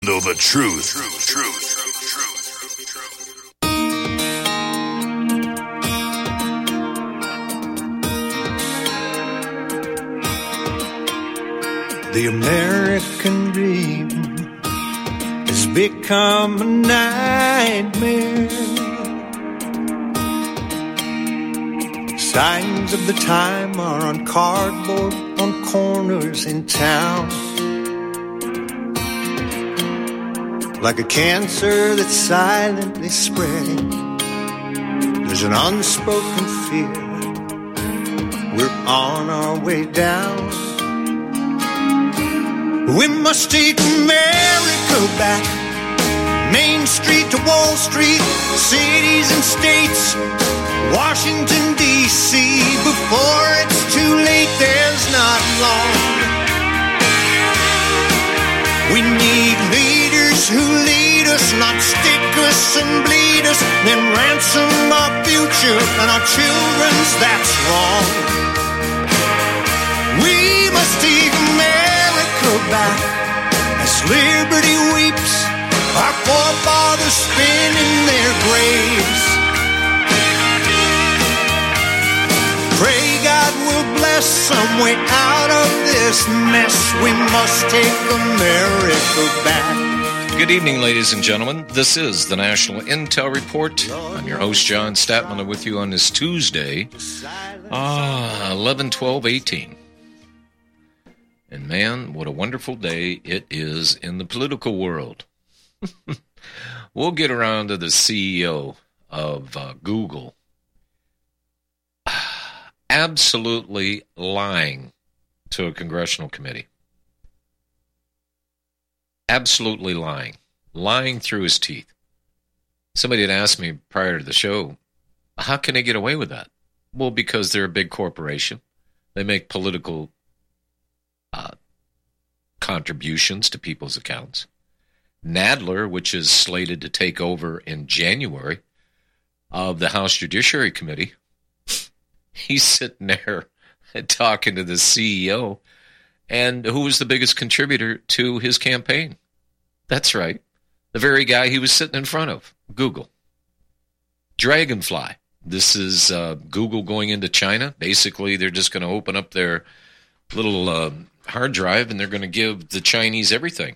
Know the truth. The American dream has become a nightmare. Signs of the time are on cardboard on corners in town. Like a cancer that's silently spreading, there's an unspoken fear. We're on our way down. We must take America back. Main Street to Wall Street, cities and states, Washington, D.C. Before it's too late, there's not long. We need leaders who lead us, not stick us and bleed us, then ransom our future and our children's, that's wrong. We must take America back as liberty weeps, our forefathers spin in their graves. Pray God will bless some way out of this mess. We must take America back. Good evening, ladies and gentlemen. This is the National Intel Report. I'm your host, John Statman, with you on this Tuesday, 11/12/18. And man, what a wonderful day it is in the political world. We'll get around to the CEO of Google absolutely lying to a congressional committee. Absolutely lying. Lying through his teeth. Somebody had asked me prior to the show, how can they get away with that? Well, because they're a big corporation. They make political contributions to people's accounts. Nadler, which is slated to take over in January of the House Judiciary Committee, he's sitting there talking to the CEO, and who was the biggest contributor to his campaign? That's right, the very guy he was sitting in front of, Google. Dragonfly. This is Google going into China. Basically, they're just going to open up their little hard drive, and they're going to give the Chinese everything.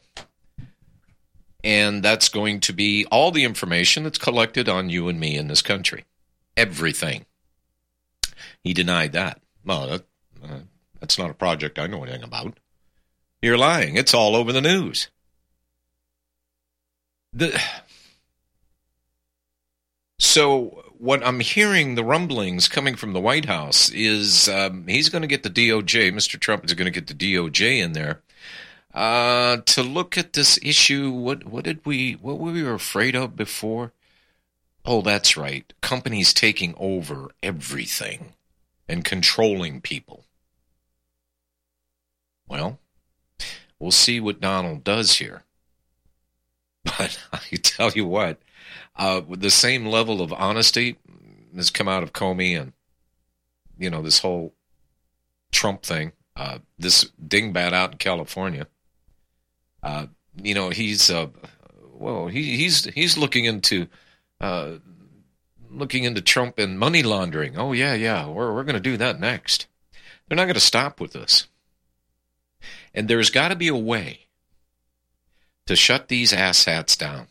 And that's going to be all the information that's collected on you and me in this country. Everything. He denied that. Well, that's not a project I know anything about. You're lying. It's all over the news. So what I'm hearing, the rumblings coming from the White House, is he's going to get the DOJ, Mr. Trump is going to get the DOJ in there to look at this issue. What we were afraid of before? Oh, that's right. Companies taking over everything and controlling people. Well, we'll see what Donald does here. But I tell you what, with the same level of honesty has come out of Comey and, this whole Trump thing, this dingbat out in California, he's looking into Trump and money laundering. Oh, yeah, we're going to do that next. They're not going to stop with this. And there's got to be a way to shut these asshats down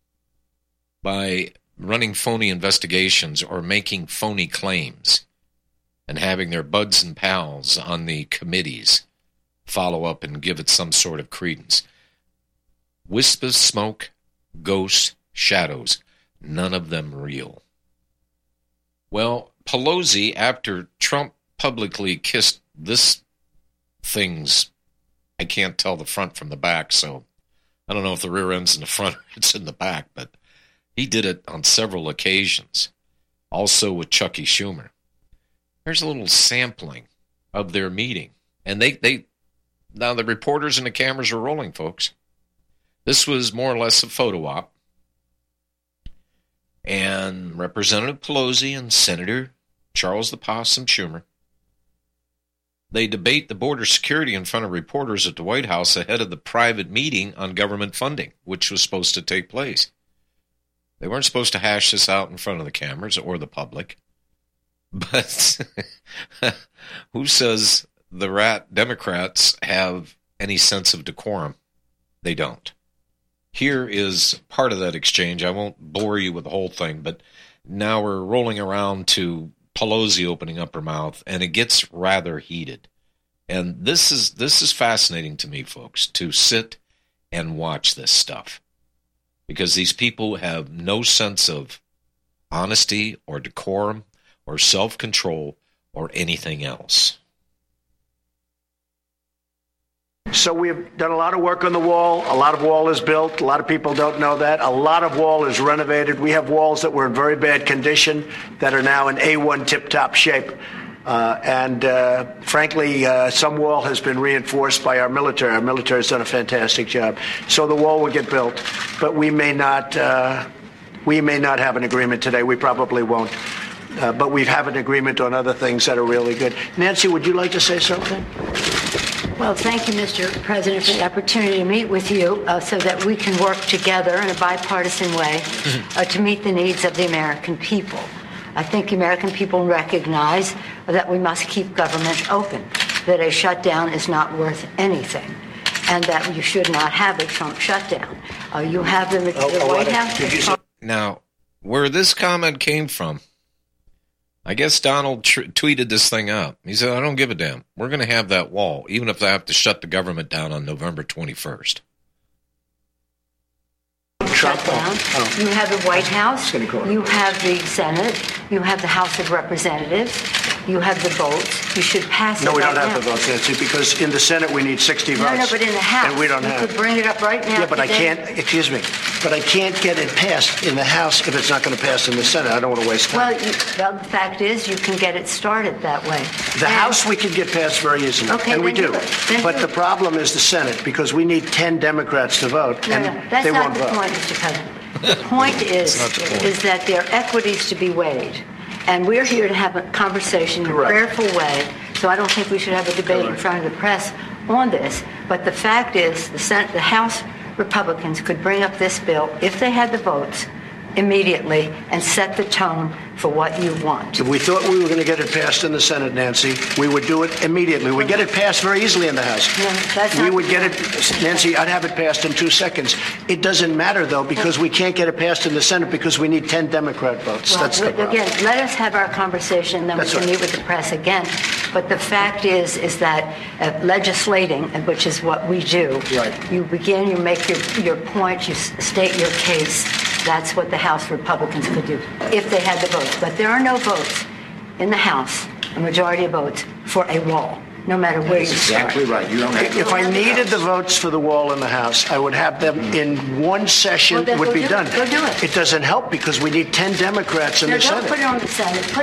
by running phony investigations or making phony claims and having their buds and pals on the committees follow up and give it some sort of credence. Wisp of smoke, ghosts, shadows, none of them real. Well, Pelosi, after Trump publicly kissed this thing's, I can't tell the front from the back, so I don't know if the rear end's in the front or it's in the back, but he did it on several occasions, also with Chucky Schumer. There's a little sampling of their meeting, and they now the reporters and the cameras are rolling, folks. This was more or less a photo op, and Representative Pelosi and Senator Charles the Possum Schumer They debate the border security in front of reporters at the White House ahead of the private meeting on government funding, which was supposed to take place. They weren't supposed to hash this out in front of the cameras or the public. But who says the rat Democrats have any sense of decorum? They don't. Here is part of that exchange. I won't bore you with the whole thing, but now we're rolling around to Pelosi opening up her mouth, and it gets rather heated. And this is fascinating to me, folks, to sit and watch this stuff, because these people have no sense of honesty or decorum or self-control or anything else. So we've done a lot of work on the wall. A lot of wall is built. A lot of people don't know that. A lot of wall is renovated. We have walls that were in very bad condition that are now in A1 tip-top shape. Frankly, some wall has been reinforced by our military. Our military has done a fantastic job. So the wall will get built, but we may not have an agreement today. We probably won't. But we have an agreement on other things that are really good. Nancy, would you like to say something? Well, thank you, Mr. President, for the opportunity to meet with you so that we can work together in a bipartisan way to meet the needs of the American people. I think the American people recognize that we must keep government open, that a shutdown is not worth anything, and that you should not have a Trump shutdown. You have the White House. Now, where this comment came from, I guess Donald tweeted this thing out. He said, I don't give a damn. We're going to have that wall, even if I have to shut the government down on November 21st. Shut down. You have the White House. You have the Senate. You have the House of Representatives. You have the votes. You should pass it. No, we don't have the votes, Nancy, because in the Senate we need 60 votes. No, but in the House. And we don't have. You could bring it up right now. Yeah, but I can't, excuse me, but I can't get it passed in the House if it's not going to pass in the Senate. I don't want to waste time. Well, the fact is you can get it started that way. The House we can get passed very easily, okay, and we do. But the it. problem is the Senate, because we need 10 Democrats to vote, and they won't vote. That's not the point, Mr. President. The point is that there are equities to be weighed. And we're here to have a conversation in a prayerful way, so I don't think we should have a debate in front of the press on this. But the fact is the House Republicans could bring up this bill, if they had the votes, immediately and set the tone for what you want. If we thought we were going to get it passed in the Senate, Nancy, we would do it immediately. We'd get it passed very easily in the House. No, we would get it, Nancy, I'd have it passed in 2 seconds. It doesn't matter, though, because we can't get it passed in the Senate because we need 10 Democrat votes. Well, that's the problem. Again, let us have our conversation, then we can meet with the press again. But the fact is that legislating, which is what we do, you begin, you make your point, you state your case. That's what the House Republicans could do if they had the votes. But there are no votes in the House, a majority of votes, for a wall, no matter where you start. Exactly right. You don't have if I needed the votes for the wall in the House, I would have them in one session. Well, would be done. Go do it. It doesn't help because we need 10 Democrats in the Senate. Don't put it on the Senate. Put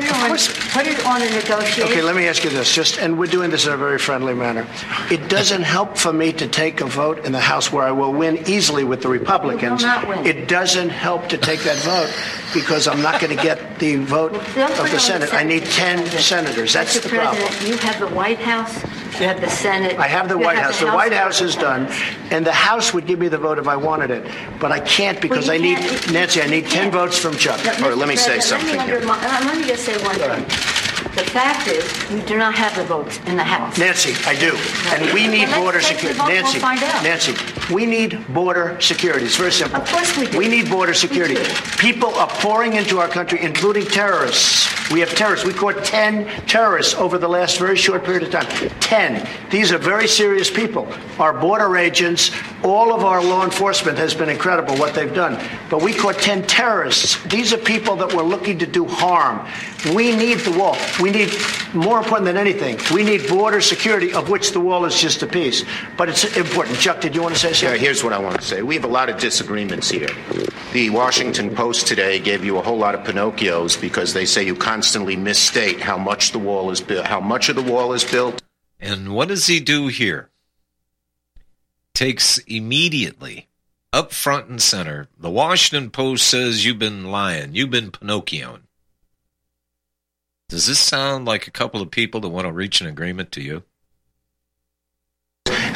it on the negotiation. Okay, let me ask you this. And we're doing this in a very friendly manner. It doesn't help for me to take a vote in the House where I will win easily with the Republicans. You will not win. It doesn't help to take that vote because I'm not going to get the vote of the Senate. I need 10 senators. That's the problem. Mr. President, you have the White House. You have the Senate. I have the White House. The White House is done, and the House would give me the vote if I wanted it, but I can't because I need, Nancy, I need 10 votes from Chuck. All right, let me say something here. Let me just say one thing. The fact is, you do not have the votes in the House. Nancy, I do. And we need border security. Nancy, we need border security. It's very simple. Of course we do. We need border security. People are pouring into our country, including terrorists. We have terrorists. We caught 10 terrorists over the last very short period of time. 10. These are very serious people. Our border agents, all of our law enforcement has been incredible what they've done. But we caught 10 terrorists. These are people that were looking to do harm. We need the wall. We need, more important than anything, we need border security, of which the wall is just a piece. But it's important. Chuck, did you want to say something? Yeah, here's what I want to say. We have a lot of disagreements here. The Washington Post today gave you a whole lot of Pinocchios because they say you constantly misstate how much the wall is built, how much of the wall is built. And what does he do here? Takes immediately, up front and center, the Washington Post says you've been lying, you've been Pinocchioing. Does this sound like a couple of people that want to reach an agreement to you?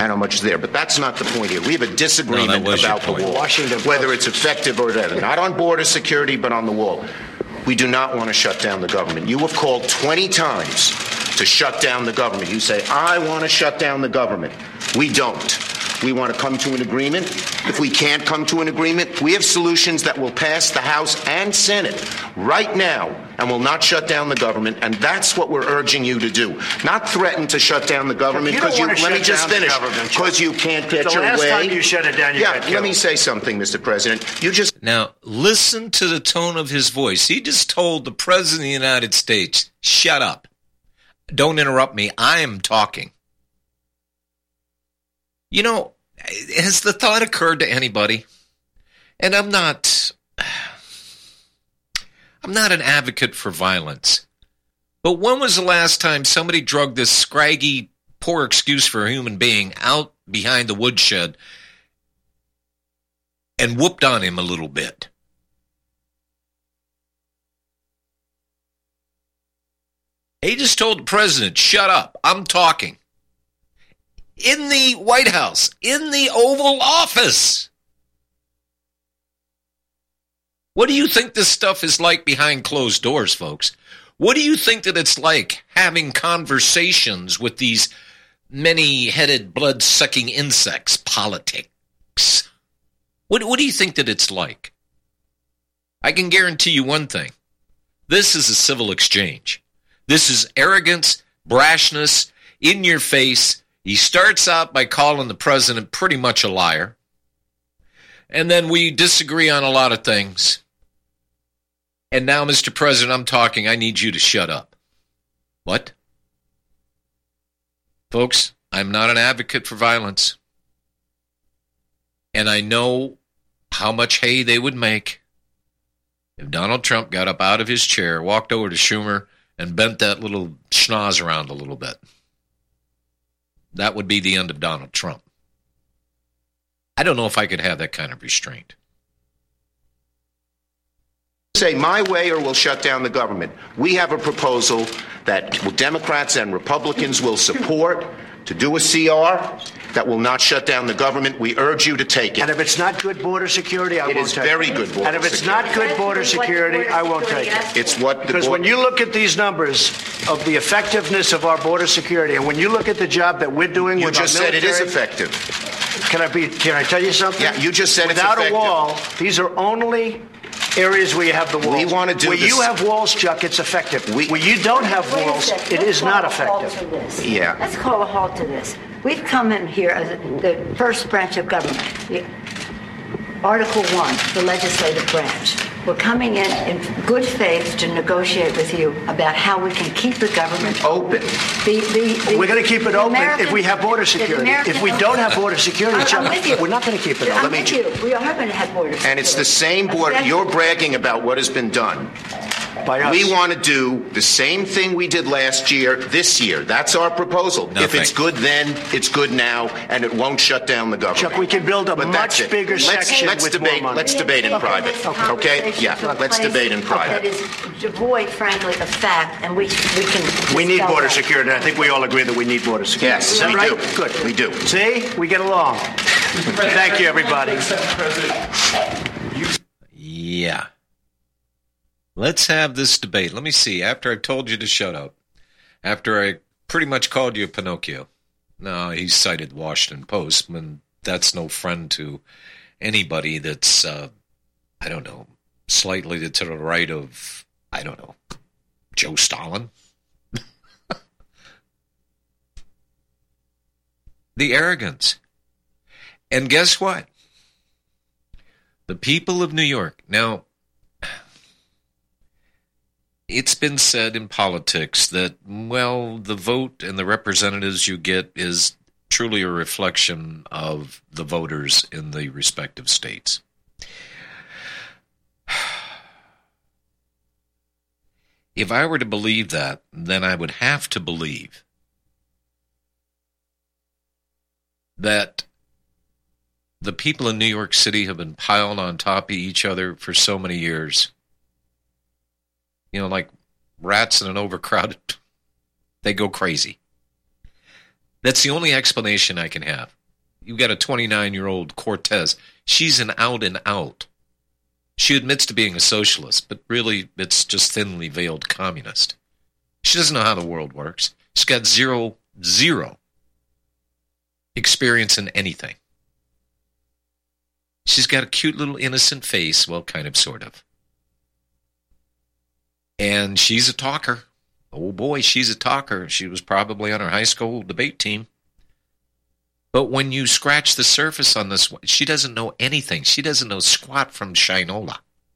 and how much is there. But that's not the point here. We have a disagreement was your about the point. wall, Washington whether it's effective or not. Not on border security, but on the wall. We do not want to shut down the government. You have called 20 times to shut down the government. You say, I want to shut down the government. We don't. We want to come to an agreement. If we can't come to an agreement, we have solutions that will pass the House and Senate right now and will not shut down the government, and that's what we're urging you to do. Not threaten to shut down the government You don't because wanna let me shut just down the finish. government, Because you can't get The your last way. time you shut it down, you got let killed. me say something, Mr. President. You just Now, listen to the tone of his voice. He just told the President of the United States, shut up. Don't interrupt me. I am talking. You know, has the thought occurred to anybody? And I'm not an advocate for violence. But when was the last time somebody drugged this scraggy, poor excuse for a human being out behind the woodshed and whooped on him a little bit? He just told the president, shut up, I'm talking. In the White House, in the Oval Office. What do you think this stuff is like behind closed doors, folks? What do you think that it's like having conversations with these many-headed, blood-sucking insects? Politics. What do you think that it's like? I can guarantee you one thing. This is a civil exchange. This is arrogance, brashness, in your face. He starts out by calling the president pretty much a liar. And then we disagree on a lot of things. And now, Mr. President, I'm talking. I need you to shut up. What? Folks, I'm not an advocate for violence. And I know how much hay they would make if Donald Trump got up out of his chair, walked over to Schumer, and bent that little schnoz around a little bit. That would be the end of Donald Trump. I don't know if I could have that kind of restraint. say my way or we'll shut down the government. We have a proposal that Democrats and Republicans will support to do a CR that will not shut down the government. We urge you to take it. And if it's not good border security, I It won't is take very it. good border And if it's security. not good border security, I won't take it. It's what the Because when you look at these numbers of the effectiveness of our border security, and when you look at the job that we're doing you with just our said it is military, effective. Can I tell you something? Yeah, you just said it's Without effective. a wall, these are only areas where you have the walls. We want to do where this. you have walls, Chuck, it's effective. Where you don't have Wait a walls, second. it Let's is not call a halt effective. to this. Yeah. Let's call a halt to this. We've come in here as the first branch of government. Article 1, the legislative branch. We're coming in good faith to negotiate with you about how we can keep the government Open. We're going to keep it open if we have border the security. American- If we don't have border security, I'm Chuck, with you. we're not going to keep it I'm open. with you. We are going to have border security. And it's the same border. You're bragging about what has been done. By us. We want to do the same thing we did last year, this year. That's our proposal. No, if it's thank good then, it's good now, and it won't shut down the government. Chuck, we can build a But that's much it. bigger Let's section with debate. more money. Let's debate in private. Okay? Yeah. Let's debate in private. That is devoid, frankly, of fact, and we can. We need dispel border that. security. I think we all agree that we need border security. Yes, Is that we right? do. Good. We do. See? We get along. Thank you, everybody. Yeah. Let's have this debate. Let me see. After I've told you to shut up, after I pretty much called you a Pinocchio, no, he cited Washington Post, and that's no friend to anybody that's, I don't know, slightly to the right of, I don't know, Joe Stalin. The arrogance. And guess what? The people of New York. Now, it's been said in politics that, well, the vote and the representatives you get is truly a reflection of the voters in the respective states. If I were to believe that, then I would have to believe that the people in New York City have been piled on top of each other for so many years. You know, like rats in an overcrowded, they go crazy. That's the only explanation I can have. You've got a 29-year-old Cortez. She's an out and out. She admits to being a socialist, but really it's just thinly veiled communist. She doesn't know how the world works. She's got zero experience in anything. She's got a cute little innocent face, well, kind of, sort of. And she's a talker. Oh boy, she's a talker. She was probably on her high school debate team. But when you scratch the surface on this, she doesn't know anything. She doesn't know squat from Shinola.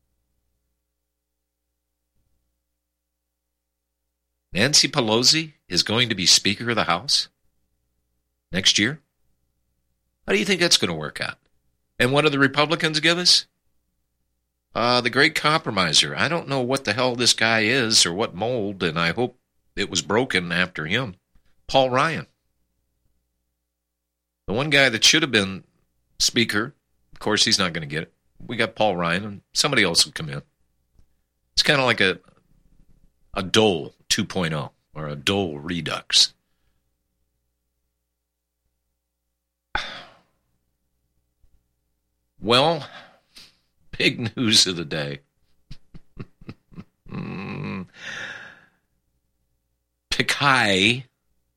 Nancy Pelosi is going to be Speaker of the House next year. How do you think that's going to work out? And what do the Republicans give us? The great compromiser. I don't know what the hell this guy is or what mold, and I hope it was broken after him. Paul Ryan. The one guy that should have been Speaker, of course, he's not going to get it. We got Paul Ryan, and somebody else will come in. It's kind of like a Dole 2.0 or a Dole Redux. Well, big news of the day. Pichai,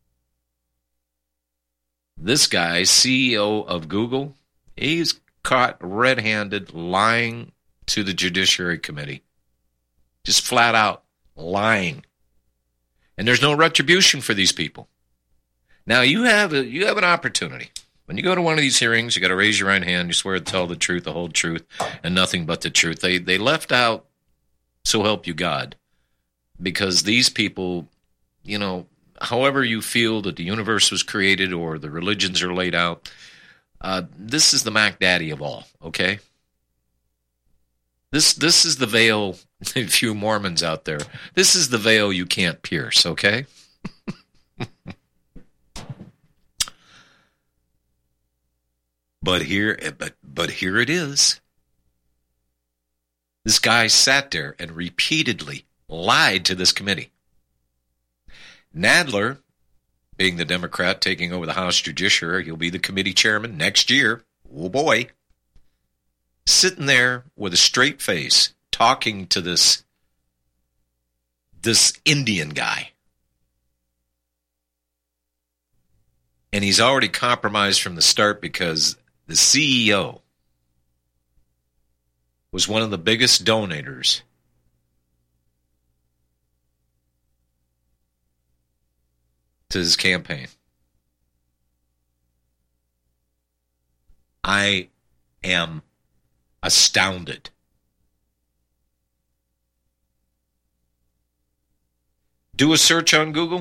this guy, CEO of Google, he's caught red-handed lying to the Judiciary Committee. Just flat out lying. And there's no retribution for these people. Now, you have an opportunity. When you go to one of these hearings, you got to raise your right hand. You swear to tell the truth, the whole truth, and nothing but the truth. They left out, so help you God, because these people, you know, however you feel that the universe was created or the religions are laid out, this is the Mac Daddy of all, okay? This is the veil, a few Mormons out there, this is the veil you can't pierce, okay? But here it is. This guy sat there and repeatedly lied to this committee. Nadler, being the Democrat taking over the House Judiciary, he'll be the committee chairman next year. Oh boy. Sitting there with a straight face, talking to this Indian guy. And he's already compromised from the start because the CEO was one of the biggest donators to his campaign. I am astounded. Do a search on Google.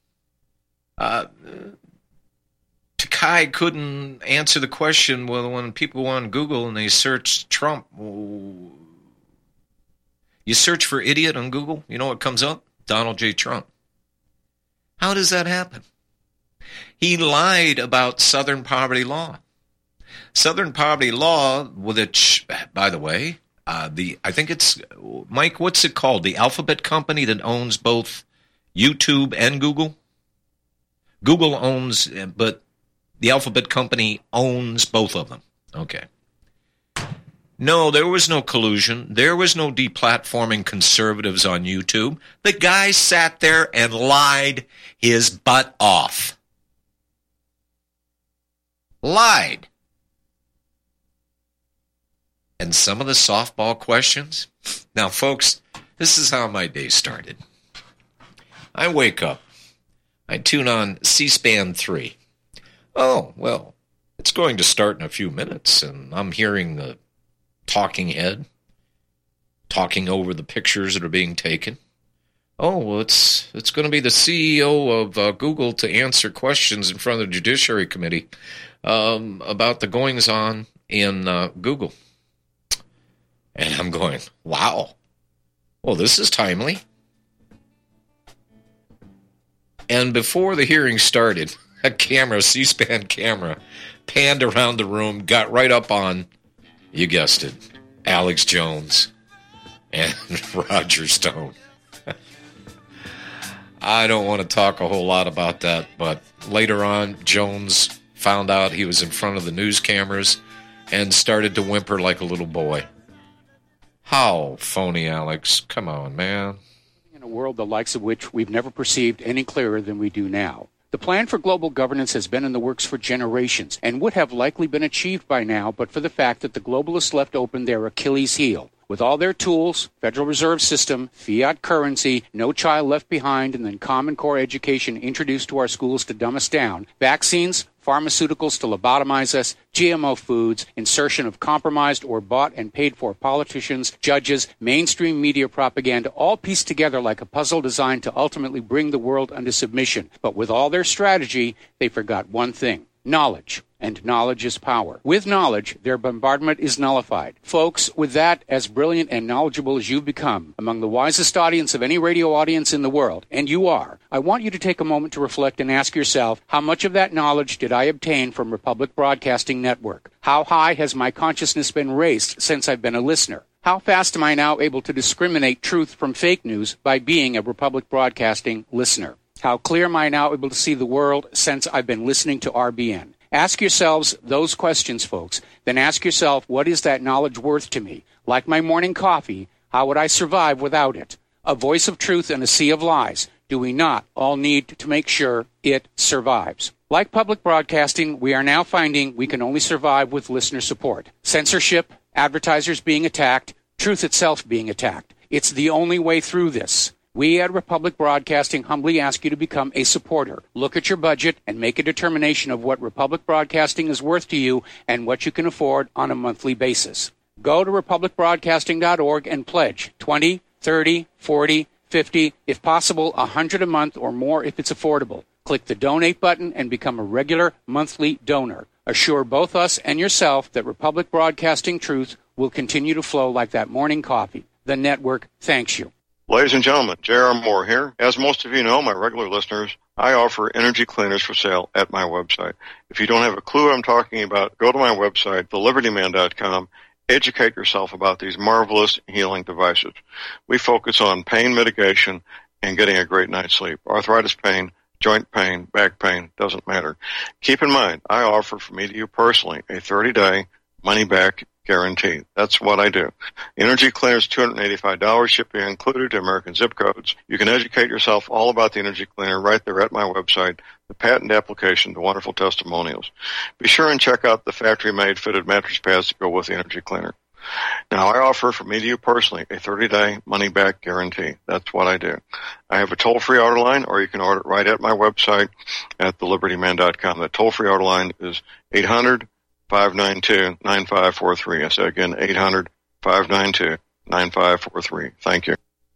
Takai couldn't answer the question. Well, when people go on Google and they search Trump, you search for idiot on Google, you know what comes up? Donald J. Trump. How does that happen? He lied about Southern poverty law. Southern poverty law, which, by the way, I think it's, Mike, what's it called? The Alphabet company that owns both YouTube and Google? Google owns, but the Alphabet company owns both of them. Okay. No, there was no collusion. There was no deplatforming conservatives on YouTube. The guy sat there and lied his butt off. Lied. And some of the softball questions. Now, folks, this is how my day started. I wake up. I tune on C-SPAN 3. Oh, well, it's going to start in a few minutes, and I'm hearing the talking head talking over the pictures that are being taken. Oh, well, it's going to be the CEO of Google to answer questions in front of the Judiciary Committee about the goings-on in Google. And I'm going, wow, well, this is timely. And before the hearing started, a camera, C-SPAN camera, panned around the room, got right up on, you guessed it, Alex Jones and Roger Stone. I don't want to talk a whole lot about that, but later on, Jones found out he was in front of the news cameras and started to whimper like a little boy. How phony, Alex. Come on, man. In a world the likes of which we've never perceived any clearer than we do now. The plan for global governance has been in the works for generations and would have likely been achieved by now but for the fact that the globalists left open their Achilles heel. With all their tools, Federal Reserve System, fiat currency, no child left behind, and then Common Core education introduced to our schools to dumb us down, vaccines, pharmaceuticals to lobotomize us, GMO foods, insertion of compromised or bought and paid for politicians, judges, mainstream media propaganda, all pieced together like a puzzle designed to ultimately bring the world under submission. But with all their strategy, they forgot one thing: knowledge. And knowledge is power. With knowledge, their bombardment is nullified. Folks, with that, as brilliant and knowledgeable as you've become, among the wisest audience of any radio audience in the world, and you are, I want you to take a moment to reflect and ask yourself, how much of that knowledge did I obtain from Republic Broadcasting Network? How high has my consciousness been raised since I've been a listener? How fast am I now able to discriminate truth from fake news by being a Republic Broadcasting listener? How clear am I now able to see the world since I've been listening to RBN? Ask yourselves those questions, folks. Then ask yourself, what is that knowledge worth to me? Like my morning coffee, how would I survive without it? A voice of truth in a sea of lies. Do we not all need to make sure it survives? Like public broadcasting, we are now finding we can only survive with listener support. Censorship, advertisers being attacked, truth itself being attacked. It's the only way through this. We at Republic Broadcasting humbly ask you to become a supporter. Look at your budget and make a determination of what Republic Broadcasting is worth to you and what you can afford on a monthly basis. Go to republicbroadcasting.org and pledge $20, $30, $40, $50, if possible, $100 a month or more if it's affordable. Click the donate button and become a regular monthly donor. Assure both us and yourself that Republic Broadcasting truth will continue to flow like that morning coffee. The network thanks you. Ladies and gentlemen, J.R. Moore here. As most of you know, my regular listeners, I offer energy cleaners for sale at my website. If you don't have a clue what I'm talking about, go to my website, thelibertyman.com. Educate yourself about these marvelous healing devices. We focus on pain mitigation and getting a great night's sleep. Arthritis pain, joint pain, back pain, doesn't matter. Keep in mind, I offer from me to you personally a 30-day money-back guarantee. That's what I do. Energy cleaners, $285, shipping included to American zip codes. You can educate yourself all about the energy cleaner right there at my website, the patent application, the wonderful testimonials. Be sure and check out the factory-made fitted mattress pads to go with the energy cleaner. Now, I offer from me to you personally a 30-day money-back guarantee. That's what I do. I have a toll-free order line, or you can order it right at my website at thelibertyman.com. The toll-free order line is 800-592-9543. I say again, 800-592-9543. Thank you.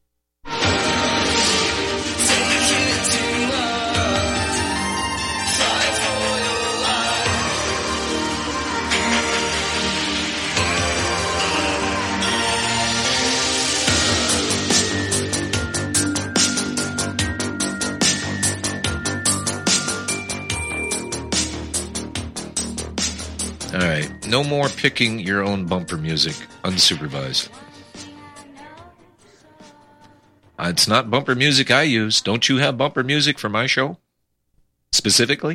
All right, no more picking your own bumper music unsupervised. It's not bumper music I use. Don't you have bumper music for my show? Specifically?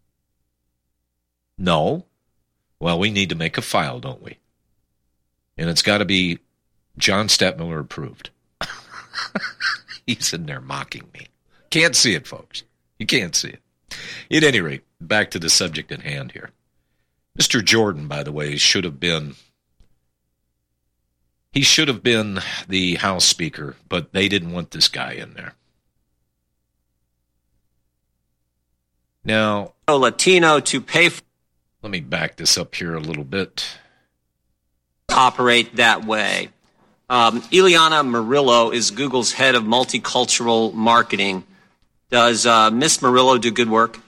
No. Well, we need to make a file, don't we? And it's got to be John Stettmiller approved. He's in there mocking me. Can't see it, folks. You can't see it. At any rate, back to the subject at hand here. Mr. Jordan, by the way, should have been the House Speaker, but they didn't want this guy in there. Now, Latino to pay for. Let me back this up here a little bit. Operate that way. Ileana Murillo is Google's head of multicultural marketing. Does Miss Murillo do good work?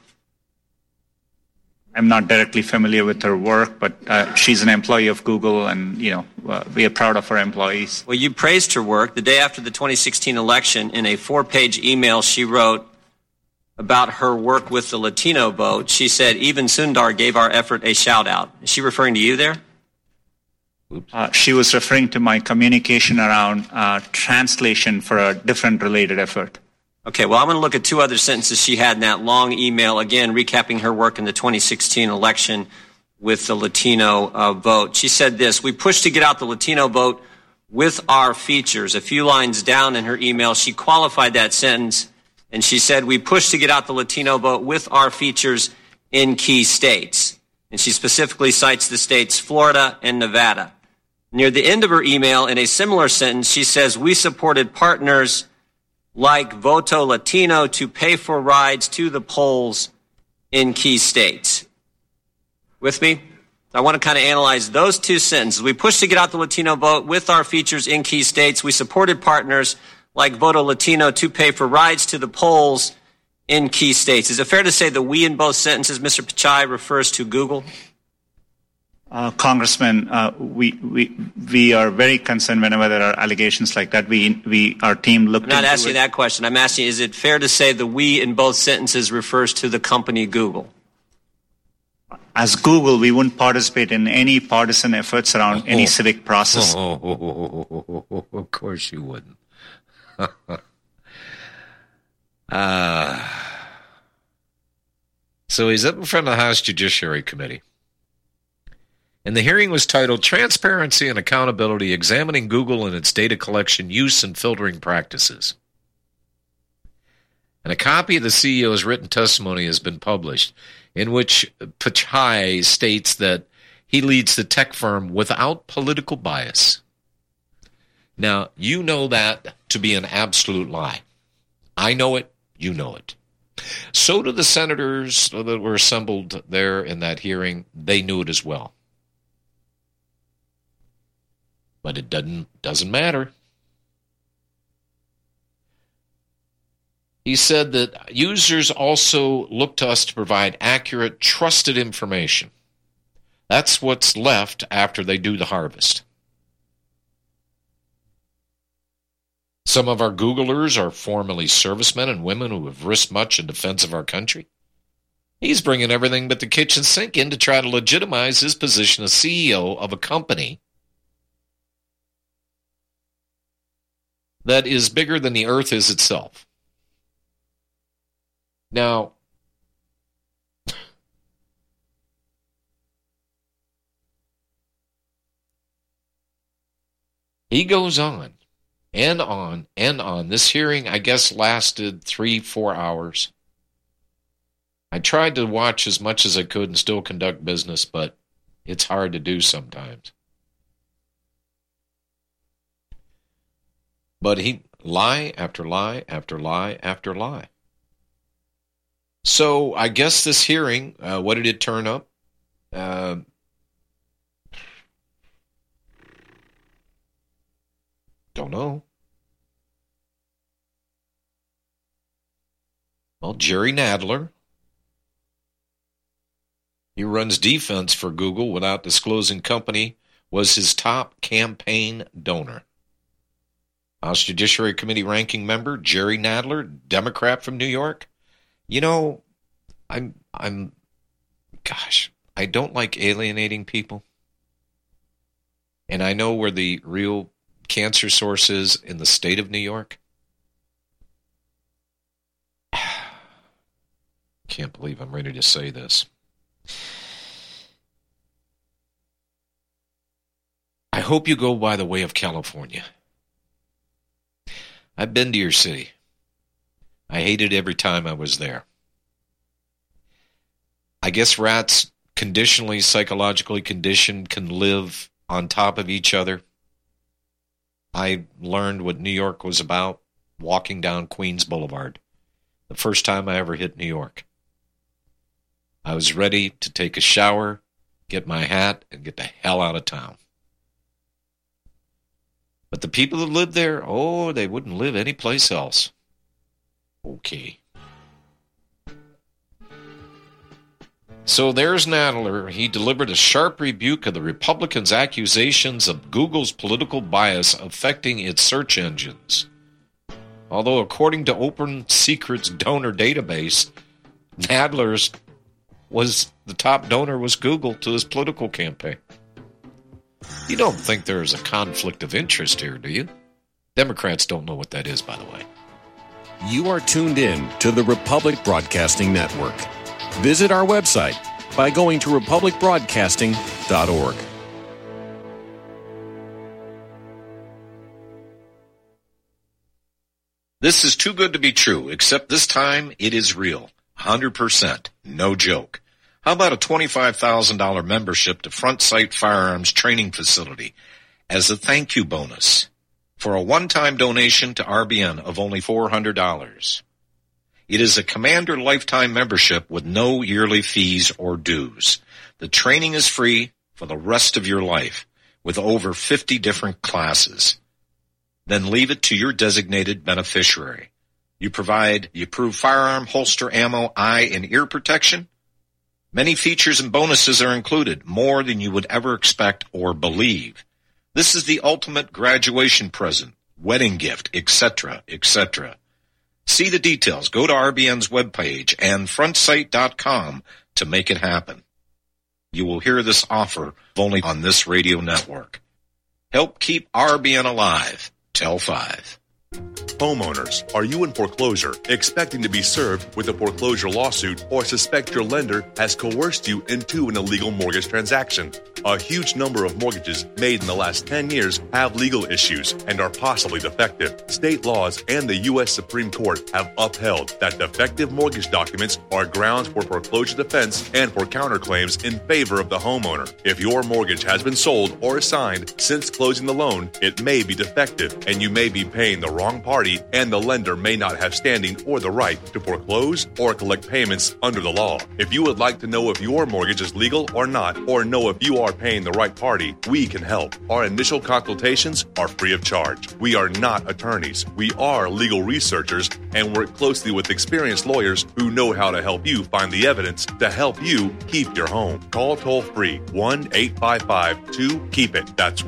I'm not directly familiar with her work, but she's an employee of Google, and we are proud of her employees. Well, you praised her work. The day after the 2016 election, in a 4-page email she wrote about her work with the Latino vote, she said, "Even Sundar gave our effort a shout-out." Is she referring to you there? She was referring to my communication around translation for a different related effort. Okay, well, I'm going to look at two other sentences she had in that long email, again, recapping her work in the 2016 election with the Latino vote. She said this: we pushed to get out the Latino vote with our features. A few lines down in her email, she qualified that sentence, and she said, we pushed to get out the Latino vote with our features in key states. And she specifically cites the states Florida and Nevada. Near the end of her email, in a similar sentence, she says, we supported partners like Voto Latino to pay for rides to the polls in key states. With me? I want to kind of analyze those two sentences. We pushed to get out the Latino vote with our features in key states. We supported partners like Voto Latino to pay for rides to the polls in key states. Is it fair to say that we in both sentences, Mr. Pichai, refers to Google? Congressman, we are very concerned whenever there are allegations like that. Our team looked into it. I'm not asking that question. I'm asking, is it fair to say that we in both sentences refers to the company Google? As Google, we wouldn't participate in any partisan efforts around any civic process. Of course you wouldn't. So he's up in front of the House Judiciary Committee. And the hearing was titled Transparency and Accountability, Examining Google and its Data Collection Use and Filtering Practices. And a copy of the CEO's written testimony has been published, in which Pichai states that he leads the tech firm without political bias. Now, you know that to be an absolute lie. I know it, you know it. So do the senators that were assembled there in that hearing. They knew it as well. But it doesn't matter. He said that users also look to us to provide accurate, trusted information. That's what's left after they do the harvest. Some of our Googlers are formerly servicemen and women who have risked much in defense of our country. He's bringing everything but the kitchen sink in to try to legitimize his position as CEO of a company that is bigger than the earth is itself. Now, he goes on and on and on. This hearing, I guess, lasted 3-4 hours. I tried to watch as much as I could and still conduct business, but it's hard to do sometimes. But he lie after lie after lie after lie. So I guess this hearing, what did it turn up? Don't know. Well, Jerry Nadler, he runs defense for Google without disclosing company, was his top campaign donor. House Judiciary Committee ranking member Jerry Nadler, Democrat from New York. You know, I don't like alienating people. And I know where the real cancer source is in the state of New York. Can't believe I'm ready to say this. I hope you go by the way of California. I've been to your city. I hated every time I was there. I guess rats, conditionally, psychologically conditioned, can live on top of each other. I learned what New York was about walking down Queens Boulevard. The first time I ever hit New York. I was ready to take a shower, get my hat, and get the hell out of town. But the people that lived there, they wouldn't live anyplace else. Okay. So there's Nadler. He delivered a sharp rebuke of the Republicans' accusations of Google's political bias affecting its search engines. Although, according to Open Secrets donor database, Nadler's the top donor was Google to his political campaign. You don't think there's a conflict of interest here, do you? Democrats don't know what that is, by the way. You are tuned in to the Republic Broadcasting Network. Visit our website by going to republicbroadcasting.org. This is too good to be true, except this time it is real. 100%. No joke. How about a $25,000 membership to Front Sight Firearms Training Facility as a thank you bonus for a one-time donation to RBN of only $400? It is a Commander lifetime membership with no yearly fees or dues. The training is free for the rest of your life with over 50 different classes. Then leave it to your designated beneficiary. You provide the approved firearm, holster, ammo, eye, and ear protection. Many features and bonuses are included, more than you would ever expect or believe. This is the ultimate graduation present, wedding gift, etc., etc. See the details. Go to RBN's webpage and frontsight.com to make it happen. You will hear this offer only on this radio network. Help keep RBN alive. Tell 5. Homeowners, are you in foreclosure, expecting to be served with a foreclosure lawsuit, or suspect your lender has coerced you into an illegal mortgage transaction? A huge number of mortgages made in the last 10 years have legal issues and are possibly defective. State laws and the U.S. Supreme Court have upheld that defective mortgage documents are grounds for foreclosure defense and for counterclaims in favor of the homeowner. If your mortgage has been sold or assigned since closing the loan, it may be defective and you may be paying the wrong party, and the lender may not have standing or the right to foreclose or collect payments under the law. If you would like to know if your mortgage is legal or not, or know if you are paying the right party, we can help. Our initial consultations are free of charge. We are not attorneys. We are legal researchers and work closely with experienced lawyers who know how to help you find the evidence to help you keep your home. Call toll-free 1-855-2-KEEP-IT. That's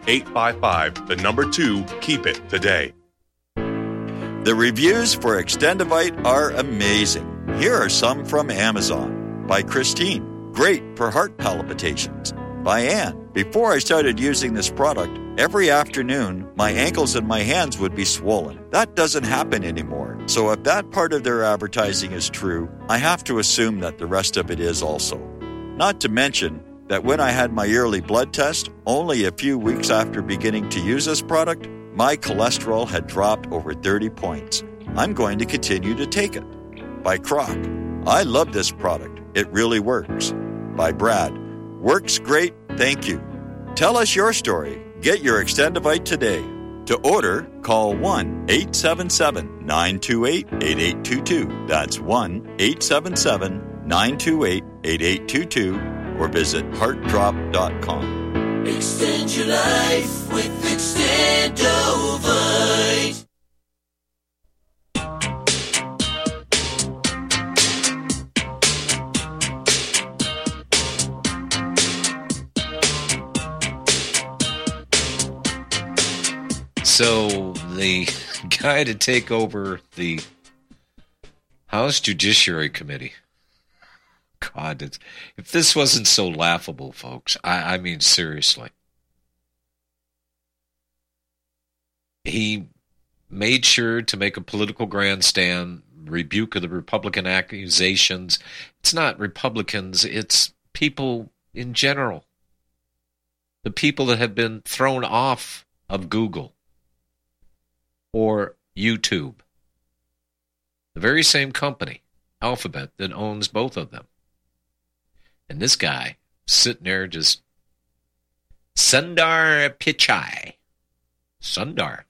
1-855-2-KEEP-IT today. The reviews for Extendivite are amazing. Here are some from Amazon. By Christine, great for heart palpitations. By Anne, before I started using this product, every afternoon my ankles and my hands would be swollen. That doesn't happen anymore. So if that part of their advertising is true, I have to assume that the rest of it is also. Not to mention that when I had my yearly blood test, only a few weeks after beginning to use this product, my cholesterol had dropped over 30 points. I'm going to continue to take it. By Croc, I love this product. It really works. By Brad, works great, thank you. Tell us your story. Get your Extendivite today. To order, call 1-877-928-8822. That's 1-877-928-8822 or visit heartdrop.com. Extend your life with Extendovite. So the guy to take over the House Judiciary Committee. God, if this wasn't so laughable, folks, I mean, seriously. He made sure to make a political grandstand, rebuke of the Republican accusations. It's not Republicans, it's people in general. The people that have been thrown off of Google or YouTube. The very same company, Alphabet, that owns both of them. And this guy sitting there just Sundar Pichai. Sundar.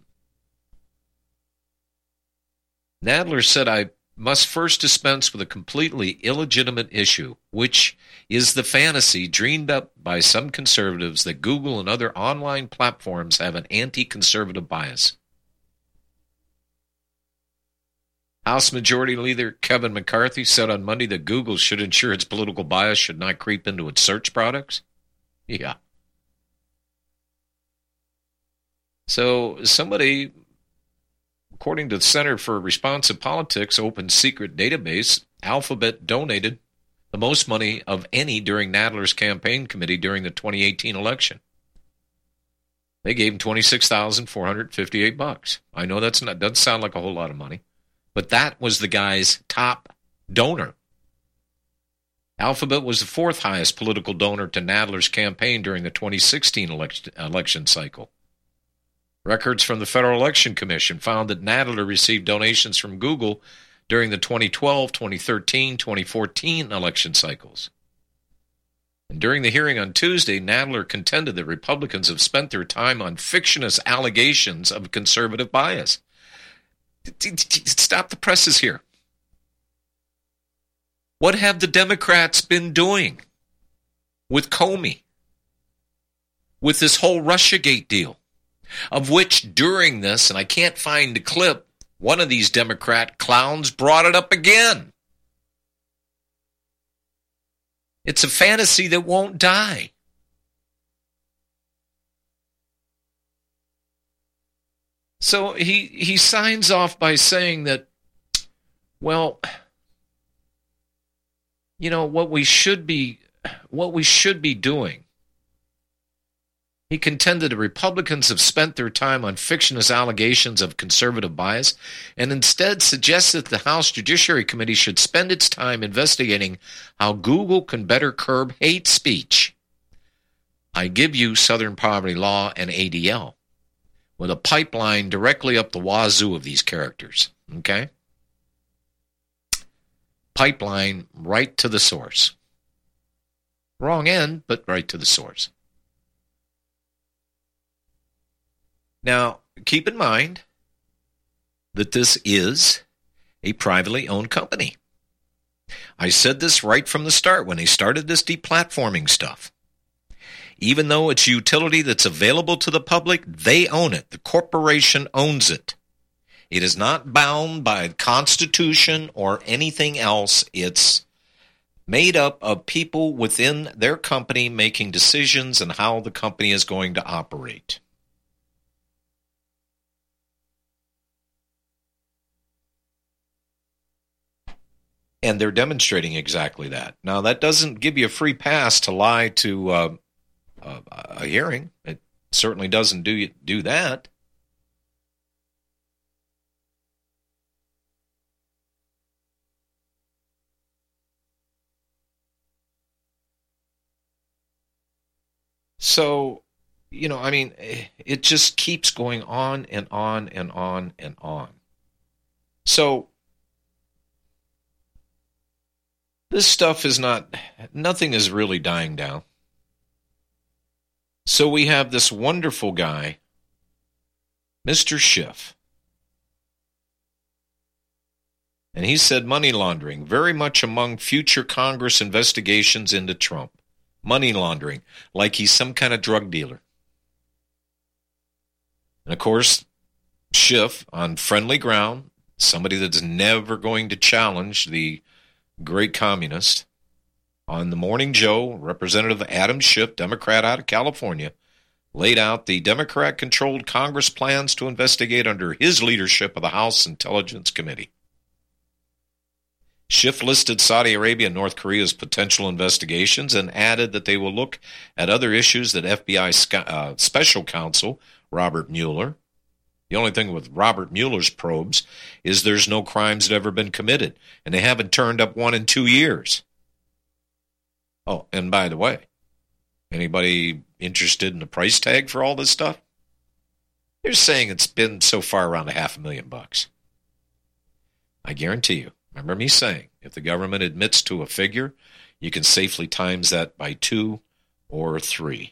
Nadler said, I must first dispense with a completely illegitimate issue, which is the fantasy dreamed up by some conservatives that Google and other online platforms have an anti-conservative bias. House Majority Leader Kevin McCarthy said on Monday that Google should ensure its political bias should not creep into its search products. Yeah. So somebody, according to the Center for Responsive Politics open secret database, Alphabet donated the most money of any during Nadler's campaign committee during the 2018 election. They gave him $26,458. I know doesn't sound like a whole lot of money. But that was the guy's top donor. Alphabet was the fourth highest political donor to Nadler's campaign during the 2016 election cycle. Records from the Federal Election Commission found that Nadler received donations from Google during the 2012, 2013, 2014 election cycles. And during the hearing on Tuesday, Nadler contended that Republicans have spent their time on fictitious allegations of conservative bias. Stop the presses here. What have the Democrats been doing with Comey, with this whole Russiagate deal, of which during this, and I can't find the clip, one of these Democrat clowns brought it up again. It's a fantasy that won't die. So he signs off by saying that, well, you know, what we should be doing. He contended that Republicans have spent their time on fictitious allegations of conservative bias and instead suggested the House Judiciary Committee should spend its time investigating how Google can better curb hate speech. I give you Southern Poverty Law and ADL with a pipeline directly up the wazoo of these characters, okay? Pipeline right to the source. Wrong end, but right to the source. Now, keep in mind that this is a privately owned company. I said this right from the start when they started this deplatforming stuff. Even though it's utility that's available to the public, they own it. The corporation owns it. It is not bound by the Constitution or anything else. It's made up of people within their company making decisions on how the company is going to operate. And they're demonstrating exactly that. Now, that doesn't give you a free pass to lie to a hearing. It certainly doesn't do that. So, you know, I mean, it just keeps going on and on and on and on. So, this stuff is nothing is really dying down. So we have this wonderful guy, Mr. Schiff. And he said money laundering, very much among future Congress investigations into Trump. Money laundering, like he's some kind of drug dealer. And of course, Schiff, on friendly ground, somebody that's never going to challenge the great communist, on the Morning Joe, Representative Adam Schiff, Democrat out of California, laid out the Democrat-controlled Congress plans to investigate under his leadership of the House Intelligence Committee. Schiff listed Saudi Arabia and North Korea's potential investigations and added that they will look at other issues that FBI Special Counsel Robert Mueller. The only thing with Robert Mueller's probes is there's no crimes that have ever been committed, and they haven't turned up one in 2 years. Oh, and by the way, anybody interested in the price tag for all this stuff? They're saying it's been so far around $500,000. I guarantee you, remember me saying, if the government admits to a figure, you can safely times that by 2 or 3.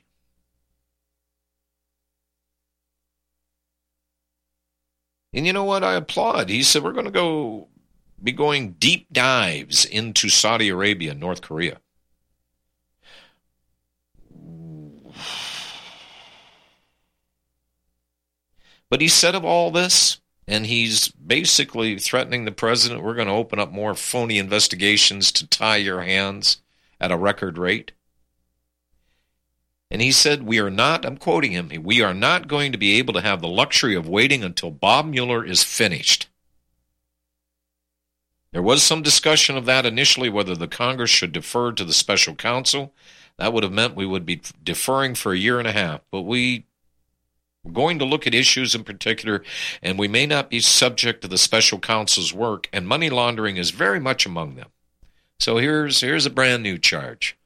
And you know what? I applaud. He said, we're going to be going deep dives into Saudi Arabia and North Korea. But he said of all this, and he's basically threatening the president, we're going to open up more phony investigations to tie your hands at a record rate. And he said, we are not, I'm quoting him, we are not going to be able to have the luxury of waiting until Bob Mueller is finished. There was some discussion of that initially, whether the Congress should defer to the special counsel. That would have meant we would be deferring for 1.5 years, but we We're going to look at issues in particular, and we may not be subject to the special counsel's work, and money laundering is very much among them. So here's a brand new charge.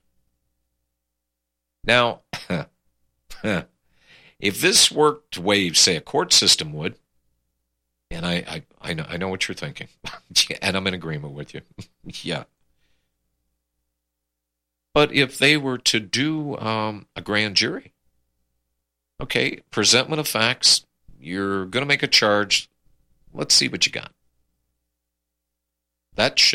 Now, if this worked the way, say, a court system would, and I know what you're thinking, and I'm in agreement with you, yeah. But if they were to do a grand jury, okay, presentment of facts, you're going to make a charge, let's see what you got. That's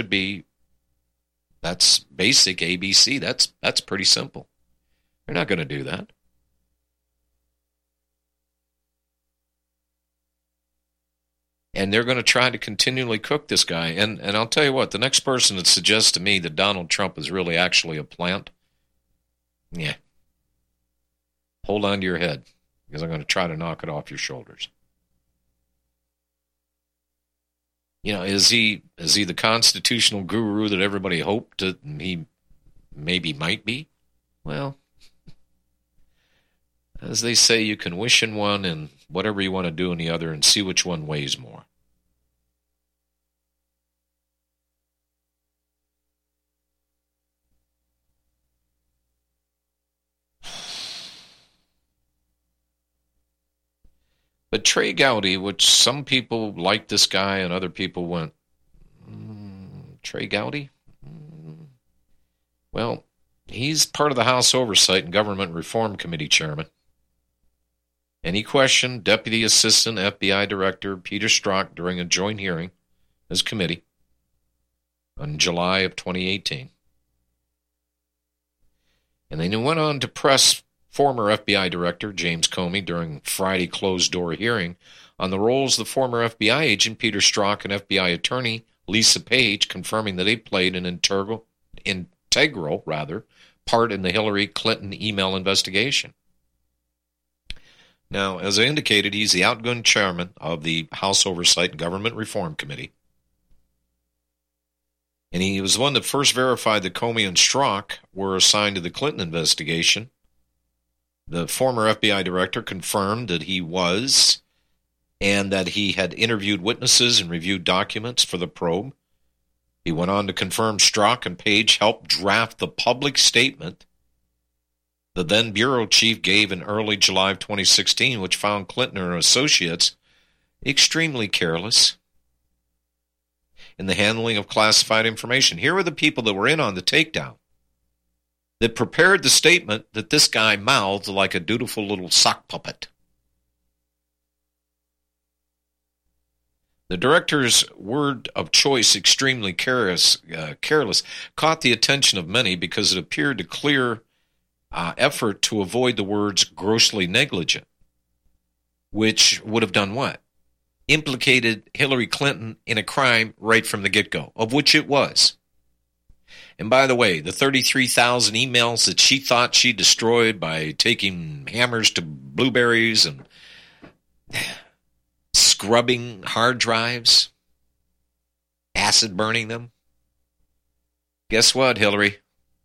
basic ABC. That's pretty simple. They're not going to do that. And they're going to try to continually cook this guy. And I'll tell you what, the next person that suggests to me that Donald Trump is really actually a plant, yeah, hold on to your head, because I'm going to try to knock it off your shoulders. You know, is he the constitutional guru that everybody hoped that he maybe might be? Well, as they say, you can wish in one and whatever you want to do in the other and see which one weighs more. But Trey Gowdy, which some people liked this guy and other people went, Trey Gowdy? Well, he's part of the House Oversight and Government Reform Committee chairman. And he questioned Deputy Assistant FBI Director Peter Strzok during a joint hearing as committee in July of 2018. And then he went on to press former FBI Director James Comey during Friday closed-door hearing on the roles of the former FBI agent Peter Strzok and FBI Attorney Lisa Page, confirming that they played an integral part in the Hillary Clinton email investigation. Now, as I indicated, he's the outgoing chairman of the House Oversight and Government Reform Committee. And he was the one that first verified that Comey and Strzok were assigned to the Clinton investigation. The former FBI director confirmed that he was, and that he had interviewed witnesses and reviewed documents for the probe. He went on to confirm Strzok and Page helped draft the public statement the then bureau chief gave in early July of 2016, which found Clinton and her associates extremely careless in the handling of classified information. Here were the people that were in on the takedown, that prepared the statement that this guy mouthed like a dutiful little sock puppet. The director's word of choice, extremely careless, caught the attention of many because it appeared to clear effort to avoid the words grossly negligent, which would have done what? Implicated Hillary Clinton in a crime right from the get-go, of which it was. And by the way, the 33,000 emails that she thought she destroyed by taking hammers to blueberries and scrubbing hard drives, acid burning them. Guess what, Hillary?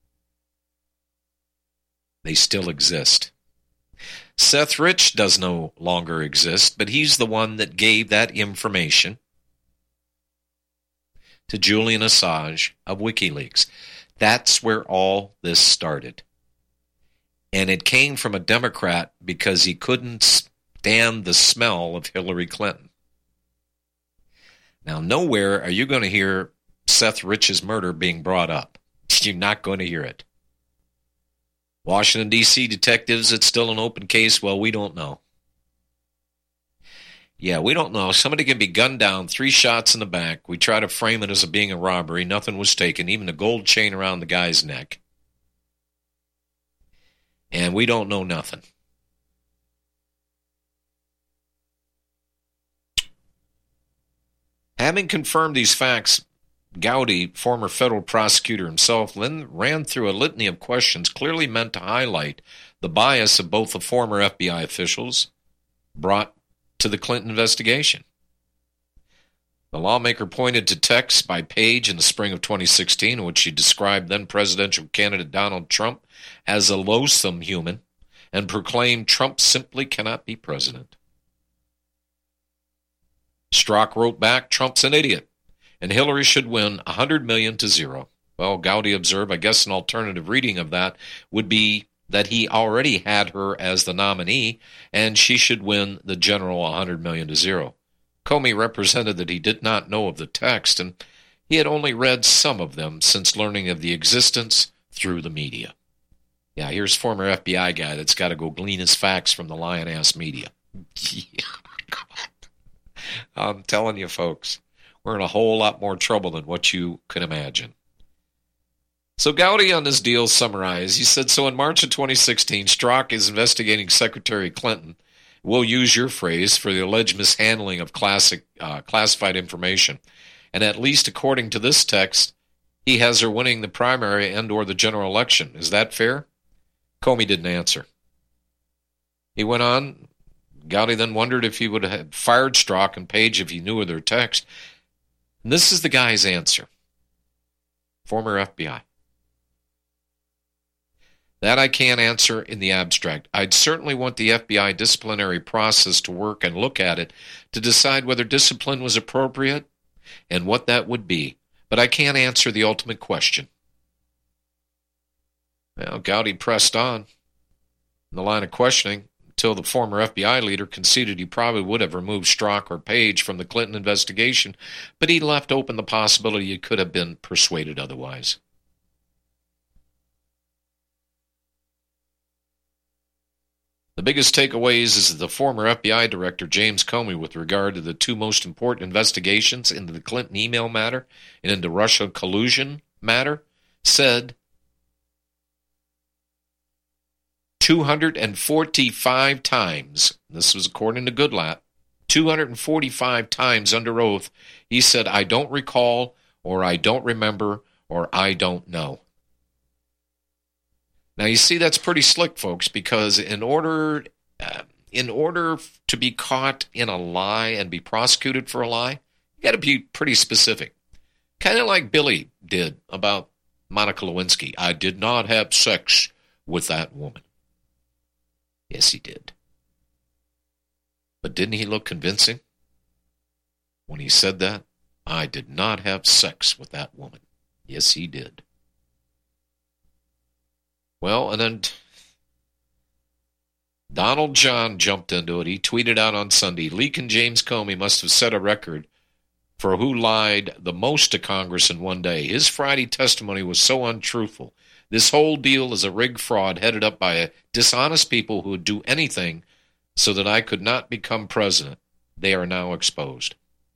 They still exist. Seth Rich does no longer exist, but he's the one that gave that information to Julian Assange of WikiLeaks. That's where all this started. And it came from a Democrat because he couldn't stand the smell of Hillary Clinton. Now, nowhere are you going to hear Seth Rich's murder being brought up. You're not going to hear it. Washington, D.C. detectives, it's still an open case. Well, we don't know. Yeah, we don't know. Somebody can be gunned down, 3 shots in the back. We try to frame it as being a robbery. Nothing was taken, even the gold chain around the guy's neck. And we don't know nothing. Having confirmed these facts, Gowdy, former federal prosecutor himself, then ran through a litany of questions clearly meant to highlight the bias of both the former FBI officials brought to the Clinton investigation. The lawmaker pointed to texts by Page in the spring of 2016 in which she described then-presidential candidate Donald Trump as a loathsome human and proclaimed Trump simply cannot be president. Strzok wrote back, Trump's an idiot, and Hillary should win 100 million to 0. Well, Gowdy observed, I guess an alternative reading of that would be that he already had her as the nominee, and she should win the general 100 million to 0. Comey represented that he did not know of the text, and he had only read some of them since learning of the existence through the media. Yeah, here's former FBI guy that's got to go glean his facts from the lion-ass media. Yeah, God. I'm telling you, folks, we're in a whole lot more trouble than what you could imagine. So Gowdy on this deal summarized. He said, so in March of 2016, Strzok is investigating Secretary Clinton. We'll use your phrase for the alleged mishandling of classified information. And at least according to this text, he has her winning the primary and or the general election. Is that fair? Comey didn't answer. He went on. Gowdy then wondered if he would have fired Strzok and Page if he knew of their text. And this is the guy's answer. Former FBI. That I can't answer in the abstract. I'd certainly want the FBI disciplinary process to work and look at it to decide whether discipline was appropriate and what that would be. But I can't answer the ultimate question. Well, Gowdy pressed on in the line of questioning until the former FBI leader conceded he probably would have removed Strzok or Page from the Clinton investigation, but he left open the possibility he could have been persuaded otherwise. The biggest takeaways is that the former FBI director, James Comey, with regard to the two most important investigations into the Clinton email matter and into Russia collusion matter, said 245 times, this was according to Goodlatte, 245 times under oath, he said, I don't recall, or I don't remember, or I don't know. Now, you see, that's pretty slick, folks, because in order to be caught in a lie and be prosecuted for a lie, you got to be pretty specific. Kind of like Billy did about Monica Lewinsky. I did not have sex with that woman. Yes, he did. But didn't he look convincing when he said that? I did not have sex with that woman. Yes, he did. Well, and then Donald John jumped into it. He tweeted out on Sunday, Leak and James Comey must have set a record for who lied the most to Congress in one day. His Friday testimony was so untruthful. This whole deal is a rigged fraud headed up by dishonest people who would do anything so that I could not become president. They are now exposed.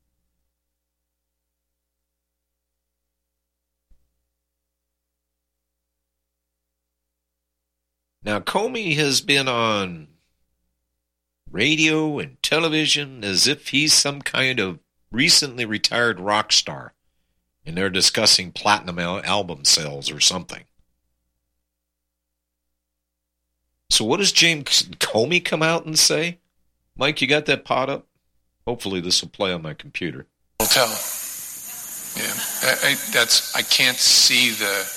Now, Comey has been on radio and television as if he's some kind of recently retired rock star, and they're discussing platinum album sales or something. So what does James Comey come out and say? Mike, you got that pot up? Hopefully this will play on my computer. I'll tell. Yeah, I can't see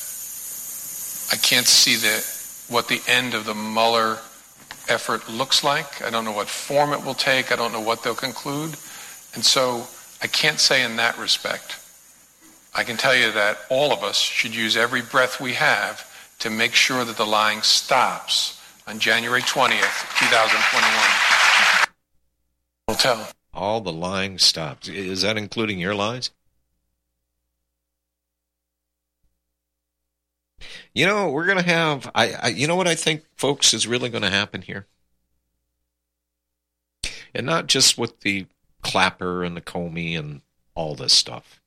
what the end of the Mueller effort looks like. I don't know what form it will take. I don't know what they'll conclude. And so I can't say in that respect. I can tell you that all of us should use every breath we have to make sure that the lying stops on January 20th, 2021. I'll tell. All the lying stops. Is that including your lies? You know, we're going to have, you know what I think, folks, is really going to happen here? And not just with the Clapper and the Comey and all this stuff.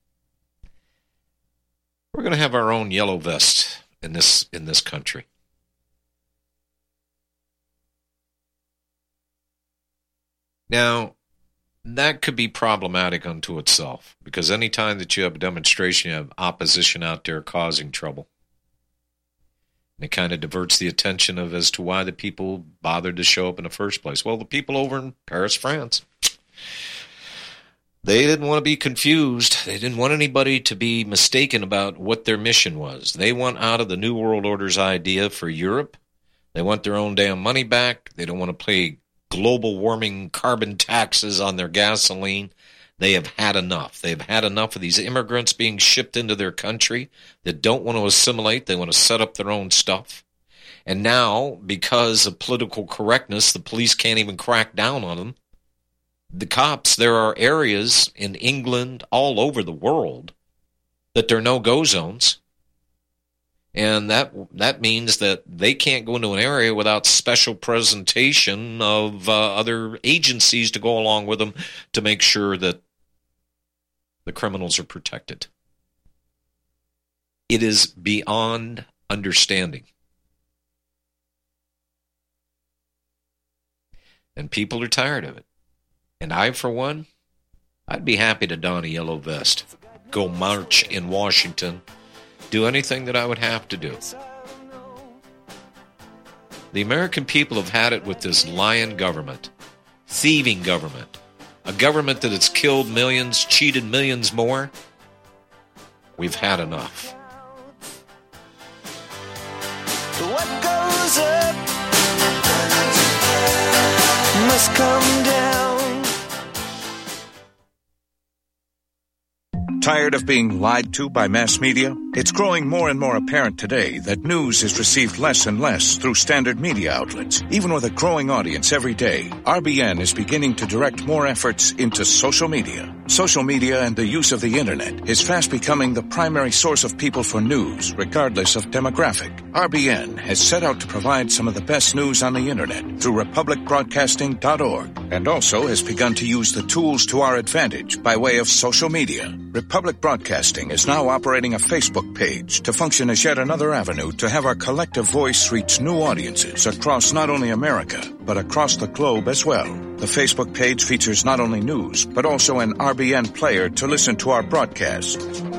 We're going to have our own yellow vest in this country. Now, that could be problematic unto itself, because anytime that you have a demonstration, you have opposition out there causing trouble. And it kind of diverts the attention of as to why the people bothered to show up in the first place. Well, the people over in Paris, France, they didn't want to be confused. They didn't want anybody to be mistaken about what their mission was. They want out of the New World Order's idea for Europe They want their own damn money back. They don't want to pay global warming carbon taxes on their gasoline. They have had enough. They've had enough of these immigrants being shipped into their country that don't want to assimilate. They want to set up their own stuff. And now, because of political correctness, the police can't even crack down on them. The cops, there are areas in England, all over the world, that there are no-go zones. And that means that they can't go into an area without special presentation of other agencies to go along with them to make sure that the criminals are protected. It is beyond understanding. And people are tired of it. And I, for one, I'd be happy to don a yellow vest, go march in Washington, do anything that I would have to do. The American people have had it with this lying government, thieving government, a government that has killed millions, cheated millions more. We've had enough. What goes up must come down. Tired of being lied to by mass media? It's growing more and more apparent today that news is received less and less through standard media outlets. Even with a growing audience every day, RBN is beginning to direct more efforts into social media. Social media and the use of the internet is fast becoming the primary source of people for news, regardless of demographic. RBN has set out to provide some of the best news on the internet through republicbroadcasting.org, and also has begun to use the tools to our advantage by way of social media. Republic Broadcasting is now operating a Facebook page to function as yet another avenue to have our collective voice reach new audiences across not only America, but across the globe as well. The Facebook page features not only news, but also an RBN player to listen to our broadcasts.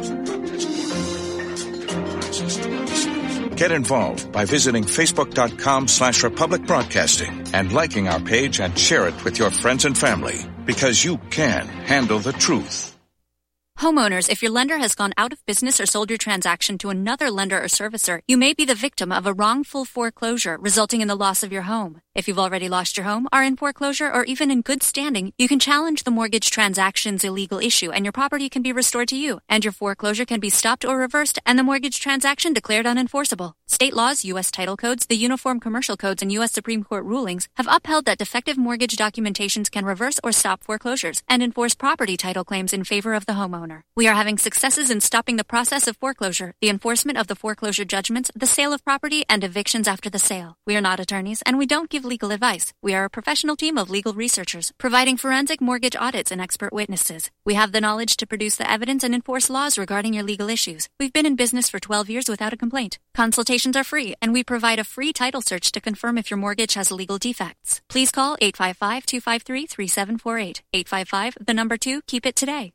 Get involved by visiting facebook.com/Republic Broadcasting and liking our page and share it with your friends and family, because you can handle the truth. Homeowners, if your lender has gone out of business or sold your transaction to another lender or servicer, you may be the victim of a wrongful foreclosure resulting in the loss of your home. If you've already lost your home, are in foreclosure, or even in good standing, you can challenge the mortgage transaction's illegal issue and your property can be restored to you, and your foreclosure can be stopped or reversed and the mortgage transaction declared unenforceable. State laws, U.S. title codes, the Uniform Commercial Codes, and U.S. Supreme Court rulings have upheld that defective mortgage documentations can reverse or stop foreclosures and enforce property title claims in favor of the homeowner. We are having successes in stopping the process of foreclosure, the enforcement of the foreclosure judgments, the sale of property, and evictions after the sale. We are not attorneys, and we don't give legal advice. We are a professional team of legal researchers, providing forensic mortgage audits and expert witnesses. We have the knowledge to produce the evidence and enforce laws regarding your legal issues. We've been in business for 12 years without a complaint. Consultations are free, and we provide a free title search to confirm if your mortgage has legal defects. Please call 855-253-3748. 855, 2, keep it today.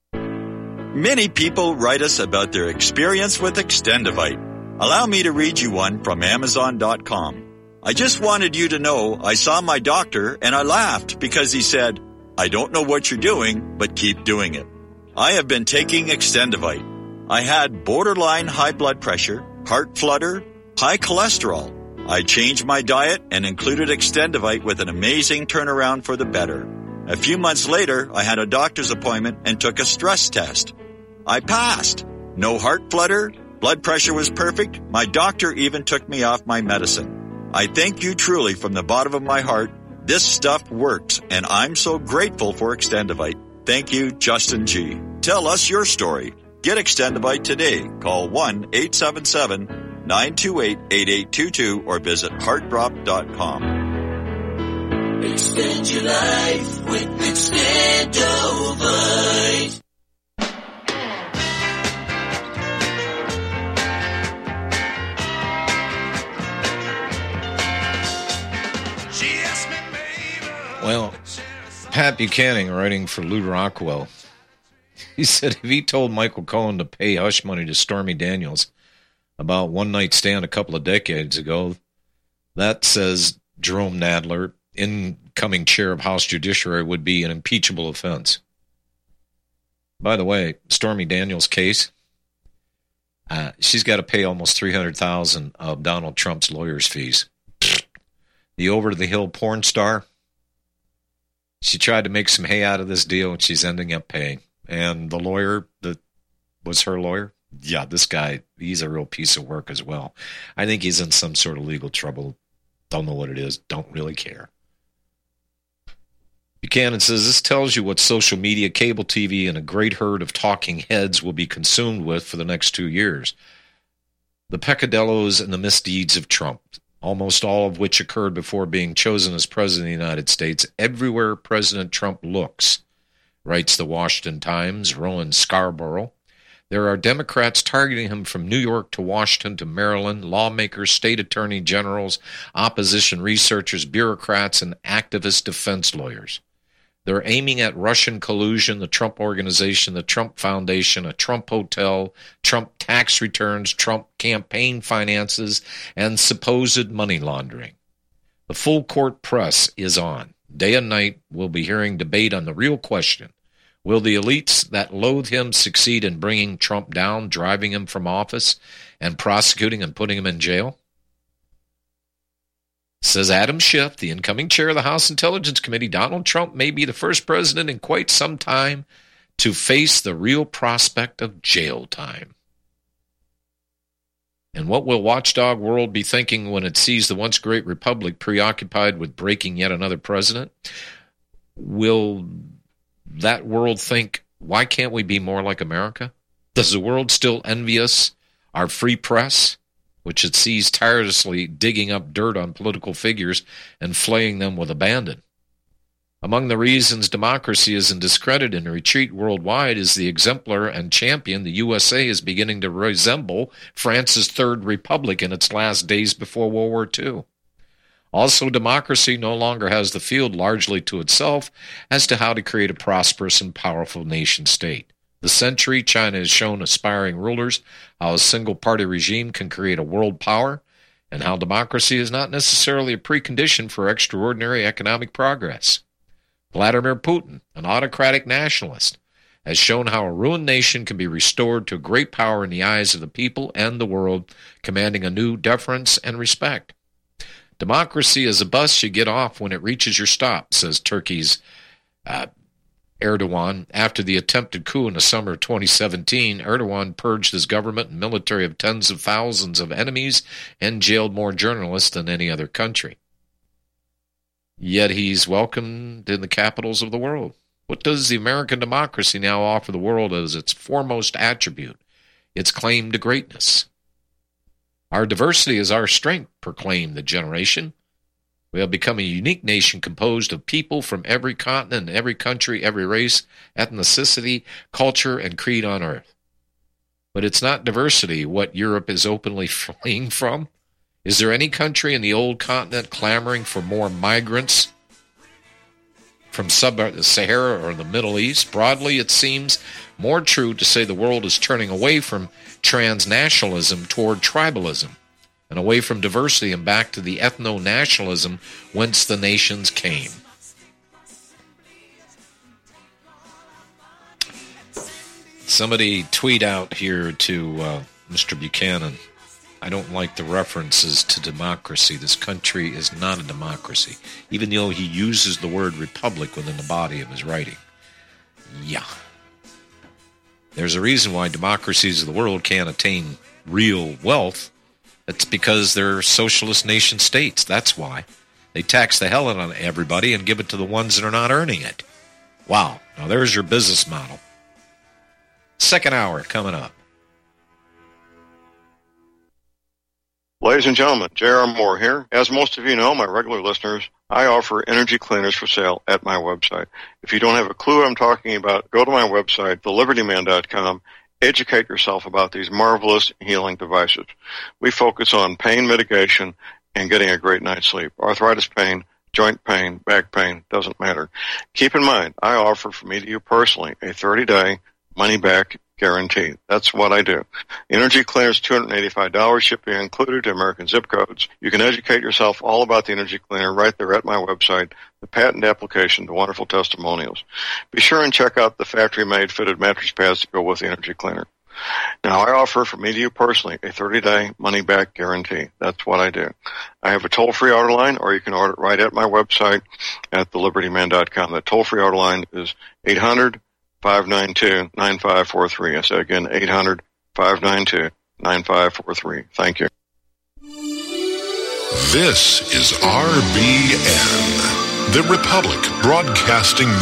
Many people write us about their experience with Extendivite. Allow me to read you one from Amazon.com. I just wanted you to know I saw my doctor and I laughed because he said, "I don't know what you're doing, but keep doing it." I have been taking Extendivite. I had borderline high blood pressure, heart flutter, high cholesterol. I changed my diet and included Extendivite with an amazing turnaround for the better. A few months later, I had a doctor's appointment and took a stress test. I passed. No heart flutter. Blood pressure was perfect. My doctor even took me off my medicine. I thank you truly from the bottom of my heart. This stuff works, and I'm so grateful for Extendivite. Thank you, Justin G. Tell us your story. Get Extendivite today. Call 1-877-928-8822 or visit heartdrop.com. Extend your life with Extendivite. Well, Pat Buchanan, writing for Lou Rockwell, he said if he told Michael Cohen to pay hush money to Stormy Daniels about one night stand a couple of decades ago, that, says Jerome Nadler, incoming chair of House Judiciary, would be an impeachable offense. By the way, Stormy Daniels' case, she's got to pay almost $300,000 of Donald Trump's lawyer's fees. the over-the-hill porn star. She tried to make some hay out of this deal, and she's ending up paying. And the lawyer that was her lawyer, yeah, this guy, he's a real piece of work as well. I think he's in some sort of legal trouble. Don't know what it is. Don't really care. Buchanan says, this tells you what social media, cable TV, and a great herd of talking heads will be consumed with for the next 2 years. The peccadillos and the misdeeds of Trump, almost all of which occurred before being chosen as president of the United States. Everywhere President Trump looks, writes the Washington Times, Rowan Scarborough, there are Democrats targeting him from New York to Washington to Maryland, lawmakers, state attorney generals, opposition researchers, bureaucrats, and activist defense lawyers. They're aiming at Russian collusion, the Trump Organization, the Trump Foundation, a Trump hotel, Trump tax returns, Trump campaign finances, and supposed money laundering. The full court press is on. Day and night, we'll be hearing debate on the real question. Will the elites that loathe him succeed in bringing Trump down, driving him from office, and prosecuting and putting him in jail? Says Adam Schiff, the incoming chair of the House Intelligence Committee, Donald Trump may be the first president in quite some time to face the real prospect of jail time. And what will watchdog world be thinking when it sees the once great republic preoccupied with breaking yet another president? Will that world think, why can't we be more like America? Does the world still envy us, our free press, which it sees tirelessly digging up dirt on political figures and flaying them with abandon? Among the reasons democracy is in discredit and retreat worldwide is the exemplar and champion the USA is beginning to resemble France's Third Republic in its last days before World War II. Also, democracy no longer has the field largely to itself as to how to create a prosperous and powerful nation-state. The century, China has shown aspiring rulers how a single-party regime can create a world power, and how democracy is not necessarily a precondition for extraordinary economic progress. Vladimir Putin, an autocratic nationalist, has shown how a ruined nation can be restored to great power in the eyes of the people and the world, commanding a new deference and respect. Democracy is a bus you get off when it reaches your stop, says Turkey's Erdogan. After the attempted coup in the summer of 2017, Erdogan purged his government and military of tens of thousands of enemies and jailed more journalists than any other country. Yet he's welcomed in the capitals of the world. What does the American democracy now offer the world as its foremost attribute? Its claim to greatness. Our diversity is our strength, proclaimed the generation. We have become a unique nation composed of people from every continent, every country, every race, ethnicity, culture, and creed on earth. But it's not diversity what Europe is openly fleeing from. Is there any country in the old continent clamoring for more migrants from sub-Sahara or the Middle East? Broadly, it seems more true to say the world is turning away from transnationalism toward tribalism, and away from diversity and back to the ethno-nationalism whence the nations came. Somebody tweet out here to Mr. Buchanan, I don't like the references to democracy. This country is not a democracy, even though he uses the word republic within the body of his writing. Yeah. There's a reason why democracies of the world can't attain real wealth. It's because they're socialist nation states. That's why. They tax the hell out of everybody and give it to the ones that are not earning it. Wow. Now there's your business model. Second hour coming up. Ladies and gentlemen, J.R. Moore here. As most of you know, my regular listeners, I offer energy cleaners for sale at my website. If you don't have a clue what I'm talking about, go to my website, thelibertyman.com. Educate yourself about these marvelous healing devices. We focus on pain mitigation and getting a great night's sleep. Arthritis pain, joint pain, back pain, doesn't matter. Keep in mind, I offer from me to you personally a 30-day money-back guarantee. That's what I do. Energy cleaners, $285, shipping included to American zip codes. You can educate yourself all about the energy cleaner right there at my website, the patent application, the wonderful testimonials. Be sure and check out the factory-made fitted mattress pads to go with the energy cleaner. Now, I offer for me to you personally a 30-day money-back guarantee. That's what I do. I have a toll-free order line, or you can order it right at my website at thelibertyman.com. That toll-free order line is 800-592-9543. I say again, 800-592-9543. Thank you. This is RBN, the Republic Broadcasting